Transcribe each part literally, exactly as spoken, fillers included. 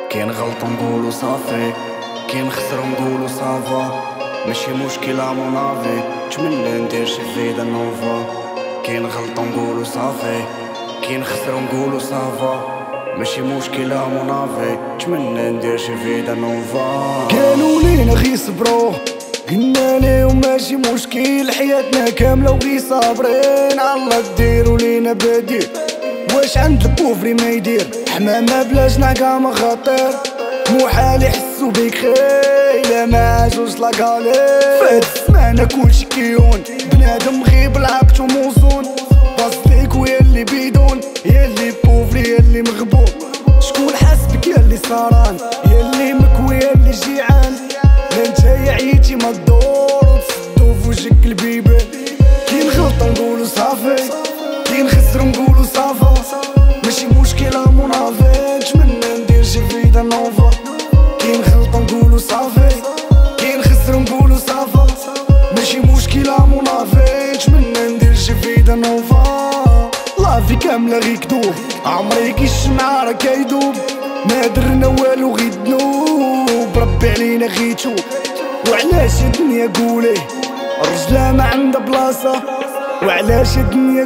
كاين غلطة نقولو صافي، كاين خسرو نقولو صافا، ماشي مشكل امونافي، نتمنى ندير شي فيدا نوفا. كاين غلطة نقولو صافي، كاين خسرو نقولو صافا، ماشي مشكل امونافي، نتمنى ندير شي فيدا نوفا. قالوا لينا غي صبرو، قلنا ليهم ماشي مشكل، حياتنا كاملة وغي صابرين الله ديروا لينا بديل. واش عند البوفري ما يدير حمامة بلاش نعقا مخاطر، محال يحسو بيك خيلة ما جوج لاكالي. فهاد السمانة كلشي كيون بنادم غير بالعقل وموزون، باصليك ويا اللي بيدون، يا اللي بوفري يا اللي مغبون، شكون حاسبك يا اللي صاران، يا اللي مكوي يا اللي جيعان. لا نتا عييتي ما تدور وتصدو فوجك البيبان. كاين غلطة نقولو صافي، كاين خسرو نقولو صافا، ماشي مشكل امونافي، نتمنى ندير شي فيدا نوفا. كاين غلطة نقولو صافي، كاين خسرو نقولو صافا، ماشي مشكل امونافي، نتمنى ندير شي فيدا نوفا. لافي كاملة غي كدوب، عمري كي الشمعة راه كيدوب، ما درنا والو غي ذنوب، ربي علينا غي توب. وعلاش الدنيا قولي الرجلة ما عندها بلاصة، وعلاش الدنيا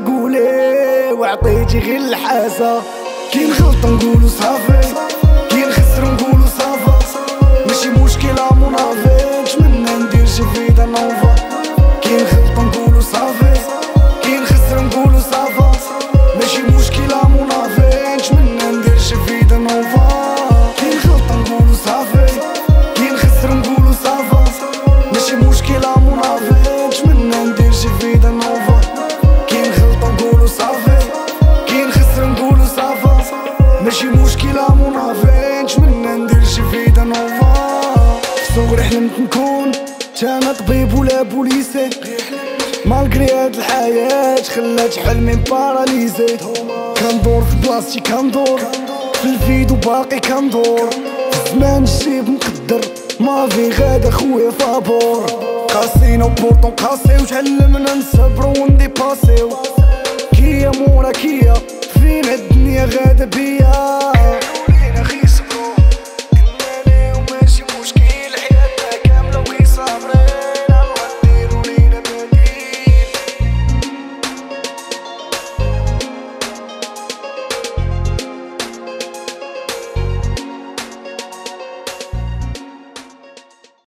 قولي وعطيتي غير الحاسة. كاين غلطة نقولو صافي، كاين خسرو نقولو صافا، ماشي مشكل امونافي، نتمنى ندير شي فيدا نوفا. كاين غلطة نقولو صافي، كاين خسرو نقولو صافا، ماشي مشكل امونافي، نتمنى ندير شي فيدا نوفا. كاين غلطة نقولو صافي، كاين خسرو نقولو صافا، ماشي مشكل امونافي، نتمنى ندير شي فيدا نوفا. كاين غلطة نقولو صافي، كاين خسرو نقولو صافا، ماشي مشكل امونافي، نتمنى ندير شي فيدا نوفا. صغري حلمت نكون انا طبيب ولا بوليسي، مالغري هاد الحياة خلات حلمي باراليزي. كندور في بلاصتي كندور في الفيدو باقي كندور، في زمان الجيب مقدر ما في غادا خويا فابور. قاسينا وبورطون قاسي وتعلمنا نصبرو ونديباسيو، كيا مورا كيا فينا الدنيا غادا بيا.